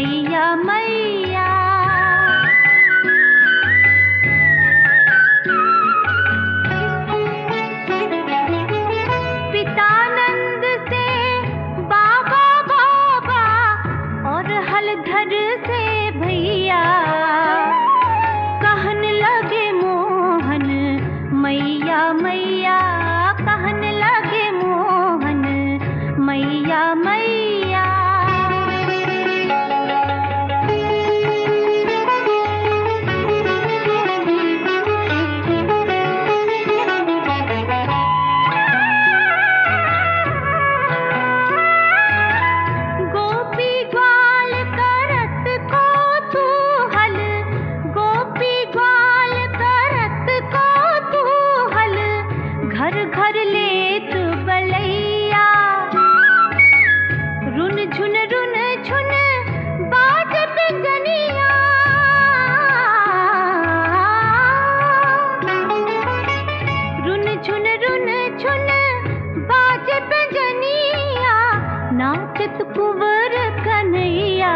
मैया मैया। पितानंद से बाबा बाबा और हलधर से भैया, कहने लगे मोहन मैया मैया, कहने लगे मोहन मैया मैया। घर लेत बलैया, रुन झुन बाज पिंजनिया। रुन झुन बाज पिंजनिया, नाचत कुंवर कन्हैया,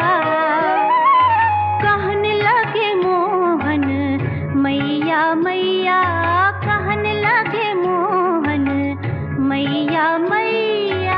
कहने लगे मोहन मैया मैया, कहने लगे मोहन मैया मैया।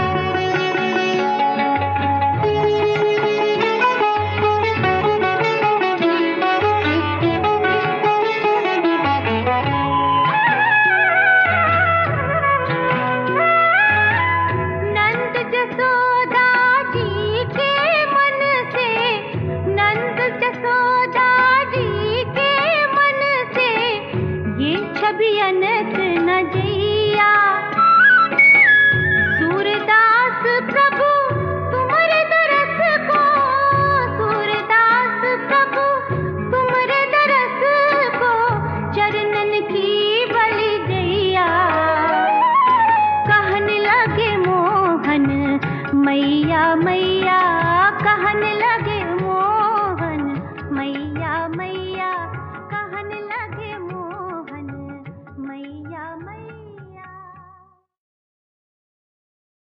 नंद जसोदा जी के मन से, नंद जसोदा जी के मन से, ये छवि अनत न जइया। सूरदास प्रभु तुम्हारे दरस को, सूरदास प्रभु तुम्हारे दरस को, चरणन की बलि दैया, कहने लगे मोहन मैया मैया, कहने लगे मोहन मैया मैया।